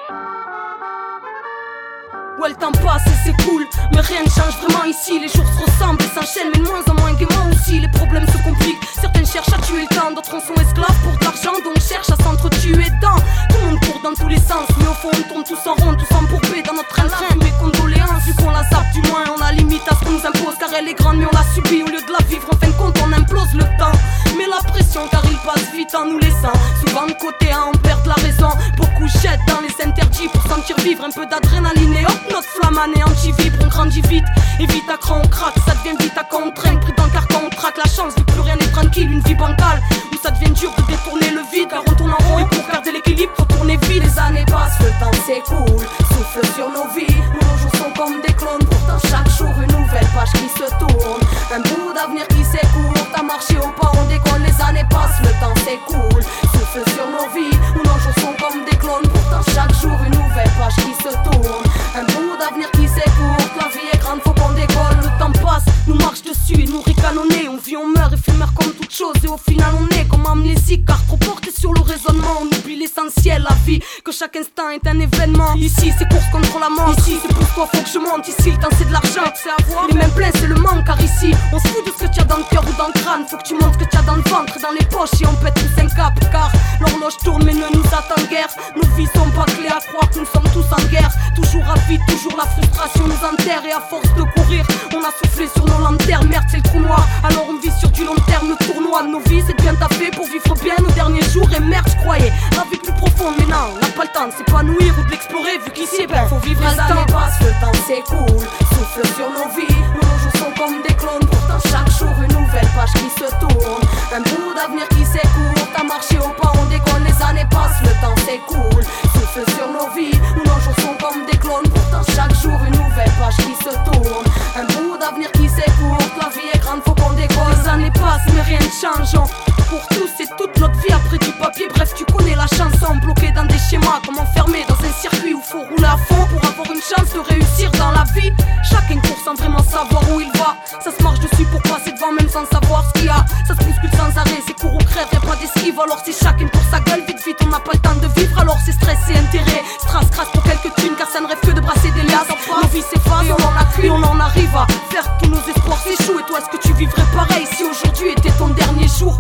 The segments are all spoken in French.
Ouais, le temps passe et c'est cool, mais rien ne change vraiment ici. Les jours se ressemblent et s'enchaînent, mais de moins en moins gaiement aussi. Les problèmes se compliquent, certains cherchent à tuer le temps, d'autres en sont esclaves pour de l'argent, donc cherchent à s'entretuer dedans. Tout le monde court dans tous les sens, mais au fond on tourne tous en rond, tous embourbés dans notre train-train. Mes condoléances, vu qu'on la zappe du moins, on la limite à ce qu'on nous impose, car elle est grande mais on la subit. Au lieu de la vivre, en fin de compte on implose le temps. Mais la pression, car il passe vite en nous laissant souvent de côté, on perd la raison. Beaucoup jettent dans les interdits pour sentir vivre un peu d'adrénaline et hop, notre flamme anéanti-vibre, on grandit vite. Et vite à cran on craque, ça devient vite à contraindre. Pris dans le carcan on traque la chance, vu que plus rien n'est tranquille. Une vie bancale, où ça devient dur de détourner le vide. Car on tourne en rond et pour garder l'équilibre, faut tourner vite. Les années passent, le temps s'écoule, souffle sur nos vies. Nos jours sont comme des clones, pourtant chaque jour une nouvelle page qui se tourne. Un bout d'avenir qui s'écourt, à marcher au pas on déconne. Les années passent, le temps s'écoule, souffle sur nos vies. Nos jours sont comme des clones, pourtant chaque jour une nouvelle page qui se tourne. Un bout d'avenir qui s'écourt, la vie est grande, faut qu'on décolle. Le temps passe, nous marche dessus et nous ricanonner. On vit, on meurt, éphémère comme toute chose. Et au final on est comme amnésique, car trop porté sur le raisonnement. On oublie l'essentiel, la vie, que chaque instant est un événement. Ici c'est course contre la montre, ici c'est pour toi faut que je monte. Ici le temps c'est de l'argent, c'est avoir. Les mêmes pleins c'est le manque, car ici on se fout de ce que tu as dans le cœur ou dans le crâne. Faut que tu montres ce que tu as dans le ventre et dans les poches. Et on pète tous un cap, car l'horloge tourne mais ne nous attend guère. Nos vies sont pas clés à croire que nous sommes tous en guerre. Toujours rapide, toujours la frustration nous enterre. Et à force de courir, on a soufflé sur nos lanternes. Merde c'est le trou noir, alors on vit sur du long terme. Le tournoi de nos vies c'est de bien taper pour vivre bien nos derniers jours. Et merde je croyais la vie plus profonde, mais non, on n'a pas le temps de s'épanouir ou de l'explorer. Vu qu'ici ben faut vivre les années passent, le temps s'écoule, souffle sur nos vies. Nos jours sont comme des clones, pourtant chaque jour une nouvelle page qui se tourne. Un bout d'avenir qui s'écoule, à marcher au pas on déconne. Les années passent, le temps s'écoule, souffle sur nos vies. Nos jours sont comme des clones, pourtant chaque jour une nouvelle page qui se tourne. Un bout d'avenir qui s'écoule, la vie est grande, faut qu'on décolle. Les années passent mais rien ne change. Pour tous et toute notre vie après du papier. Bref tu connais la chanson, bloqué dans des schémas, comme enfermé dans un circuit où faut rouler à fond pour avoir une chance de réussir dans la vie. Chacun court sans vraiment savoir où il va. Ça se marche dessus pour passer devant même sans savoir ce qu'il y a. Ça se bouscule sans arrêt, c'est court ou crève, y'a pas d'esquive. Alors c'est chacun pour sa gueule, vite vite on n'a pas le temps de vivre. Alors c'est stress et intérêt, strass crasse pour quelques thunes, car ça ne rêve que de brasser des liasses. Nos vies s'effacent, on en a cru, on en arrive à faire tous nos espoirs s'échouent. Et toi est-ce que tu vivrais pareil si aujourd'hui était ton dernier jour?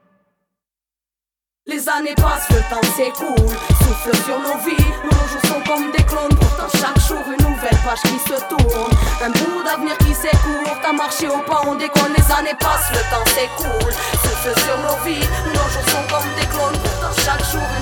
Les années passent, le temps s'écoule, souffle sur nos vies. Nos jours sont comme des clones, pourtant chaque jour une nouvelle page qui se tourne. Un bout d'avenir qui s'écourt, à marcher au pas on déconne. Les années passent, le temps s'écoule, souffle sur nos vies. Nos jours sont comme des clones, pourtant chaque jour